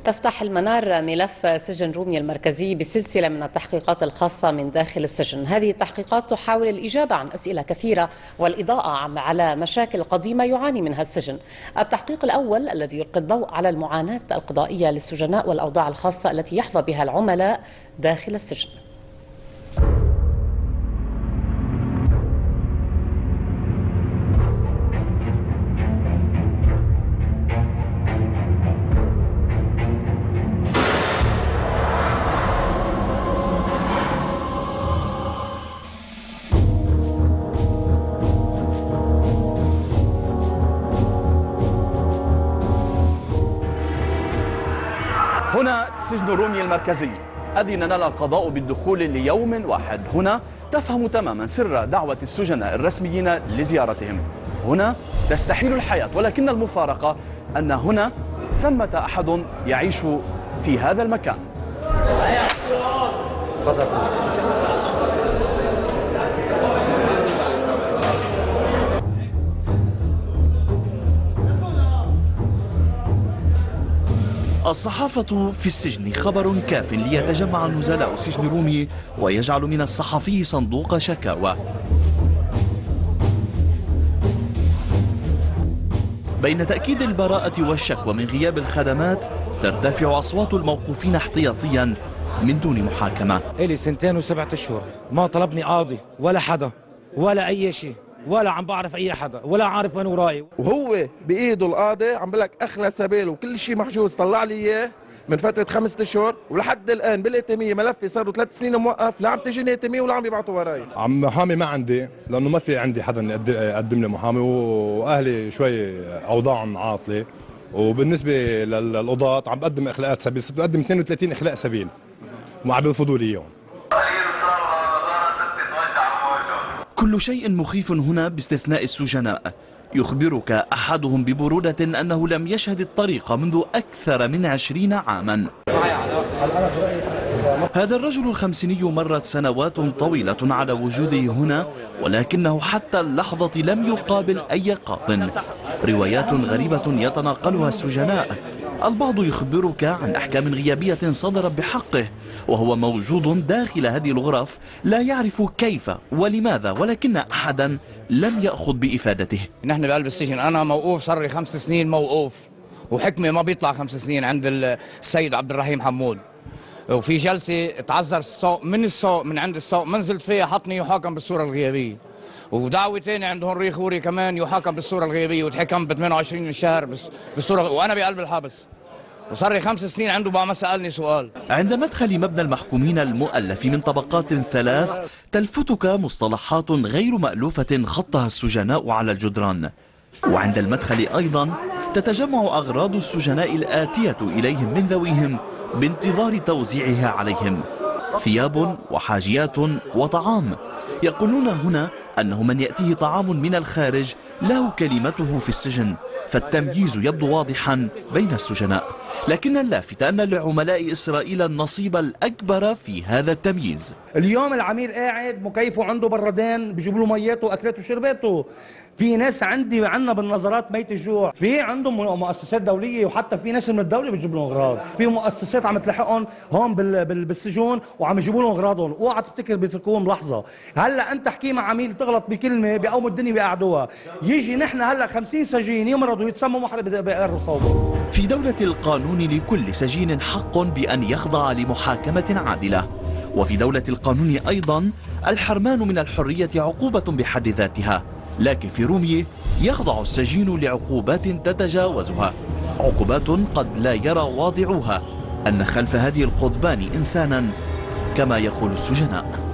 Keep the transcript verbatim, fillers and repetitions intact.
تفتح المنار ملف سجن رومية المركزي بسلسلة من التحقيقات الخاصة من داخل السجن. هذه التحقيقات تحاول الإجابة عن أسئلة كثيرة والإضاءة على مشاكل قديمة يعاني منها السجن. التحقيق الأول الذي يلقي الضوء على المعاناة القضائية للسجناء والأوضاع الخاصة التي يحظى بها العملاء داخل السجن. هنا سجن رومية المركزي، أذن لنا القضاء بالدخول ليوم واحد. هنا تفهم تماما سر دعوة السجناء الرسميين لزيارتهم. هنا تستحيل الحياة، ولكن المفارقة أن هنا ثمة أحد يعيش في هذا المكان. الصحافة في السجن خبر كاف ليتجمع نزلاء سجن رومي ويجعل من الصحفي صندوق شكاوى. بين تأكيد البراءة والشكوى من غياب الخدمات ترتفع أصوات الموقوفين احتياطيا من دون محاكمة. إلي سنتين وسبعة أشهر ما طلبني قاضي ولا حدا ولا أي شيء، ولا عم بعرف اي حدا ولا عارف وين وراي، وهو بايده القاضي عم بقول لك اخلى سبيل وكل شيء محجوز. طلع لي اياه من فتره خمسة اشهر ولحد الان بالائتميه ملفي صار له ثلاث سنين موقف، لا عم تجيني ائتميه ولا عم يبعثوا وراي. عم محامي ما عندي لانه ما في عندي حدا يقدم لي محامي، واهلي شوي اوضاعهم عاطله، وبالنسبه للقضاة عم بقدم اخلاءات سبيل، صرت بقدم اثنين وثلاثين اخلاء سبيل وما عم بيرفضوا لي اياهم. كل شيء مخيف هنا باستثناء السجناء. يخبرك أحدهم ببرودة أنه لم يشهد الطريق منذ أكثر من عشرين عاما. هذا الرجل الخمسيني مرت سنوات طويلة على وجوده هنا، ولكنه حتى اللحظة لم يقابل أي قاض. روايات غريبة يتناقلها السجناء. البعض يخبرك عن أحكام غيابية صدرت بحقه وهو موجود داخل هذه الغرف لا يعرف كيف ولماذا، ولكن أحدا لم يأخذ بإفادته. نحن بقلب السجن، أنا موقوف صار لي خمس سنين موقوف، وحكمي ما بيطلع خمس سنين عند السيد عبد الرحيم حمود، وفي جلسة تعذر السوق من السوق من عند السوق ما نزلت فيها، حطني يحاكم بالصورة الغيابية، ودعوة تاني عند هنري خوري كمان يحاكم بالصورة الغيابية وتحكم ب ثمانية وعشرين من شهر بالصورة، وأنا بقلب الحبس وصار لي خمس سنين عنده بقى ما سألني سؤال. عند مدخل مبنى المحكومين المؤلف من طبقات ثلاث تلفتك مصطلحات غير مألوفة خطها السجناء على الجدران، وعند المدخل أيضا تتجمع أغراض السجناء الآتية إليهم من ذويهم بانتظار توزيعها عليهم، ثياب وحاجيات وطعام. يقولون هنا أنه من يأتيه طعام من الخارج له كلمته في السجن، فالتمييز يبدو واضحا بين السجناء، لكن اللافت أن لعملاء إسرائيل النصيب الأكبر في هذا التمييز. اليوم العميل قاعد مكيفه عنده بردين بيجيب له ميته واكلته وشربته. في ناس عندي عندنا بالنظرات ميت الجوع، في عندهم مؤسسات دوليه وحتى في ناس من الدوله بتجيب لهم اغراض، في مؤسسات عم تلحقهم هون بالسجون وعم يجيبوا لهم اغراضهم. اوعى تفتكر بيتركوهم لحظه. هلا انت حكي مع عميل تغلط بكلمه بيقوموا الدنيا بيقعدوها، يجي نحن هلا خمسين سجين يمرضوا يتسموا محرم بيقروا صوبه. في دولة القانون لكل سجين حق بأن يخضع لمحاكمة عادلة، وفي دولة القانون أيضا الحرمان من الحرية عقوبة بحد ذاتها، لكن في رومية يخضع السجين لعقوبات تتجاوزها، عقوبات قد لا يرى واضعوها أن خلف هذه القضبان إنسانا كما يقول السجناء.